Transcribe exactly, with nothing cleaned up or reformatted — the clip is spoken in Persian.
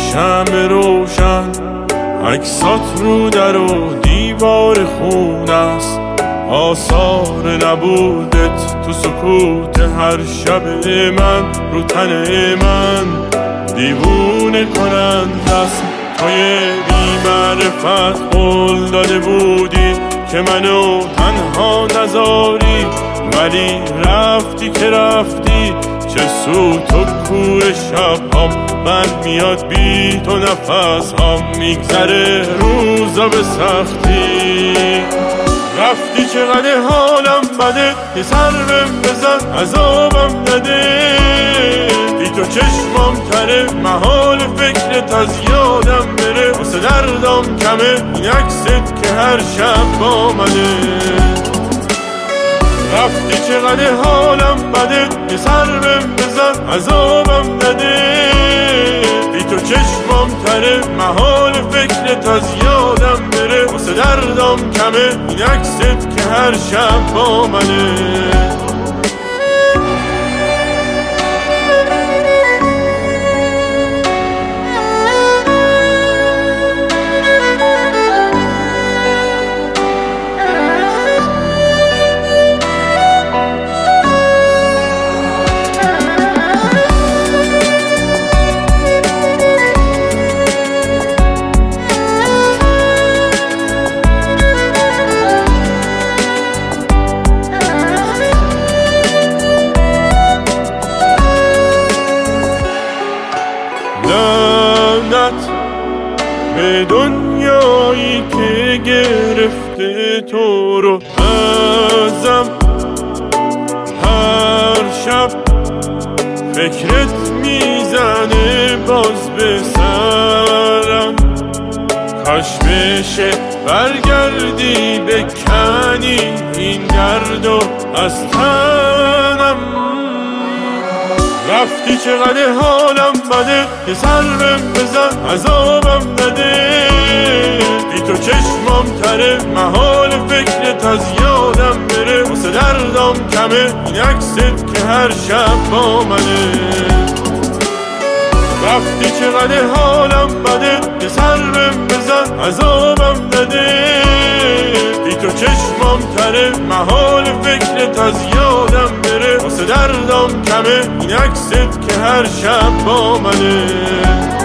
شمع روشن، عکسات رو در و دیوار خون است، آثار نبودت تو سکوت هر شب من، رو تن من دیوونه کنند است. توی بی معرفت قول داده بودی که منو تنها نذاری، ولی رفتی که رفتی، چه سود تو کور شب هم من میاد بی تو نفس هم میگذره روزا به سختی. رفتی چقدر حالم بده، یه سر بهم بزن عذابم نده، بی تو چشمام تره محال فکرت از یادم بره، واسه دردم کمه این عکست که هر شب با منه. رفتی چقدر حالم بده، یه سر بهم بزن عذابم نده، بی تو چشمام تره محال فکرت از یادم بره، واسه دردم کمه این عکست که هر شب با منه. به دنیایی که گرفته تو رو ازم، هر شب فکرت میزنه باز به سرم، کاش بشه برگردی بکنی این دردو از تنم. رفتی چقدر حالم بده، یه سر بهم بزن عذابم نده، بی تو چشمام تره محال فکرت از یادم بره، واسه دردم کمه این عکست که هر شب با منه. رفتی چقدر حالم بده، یه سر بهم بزن عذابم نده، بی تو چشمام تره محال فکرت از یادم بره، واسه دردم کمه این عکست که هر شب با منه.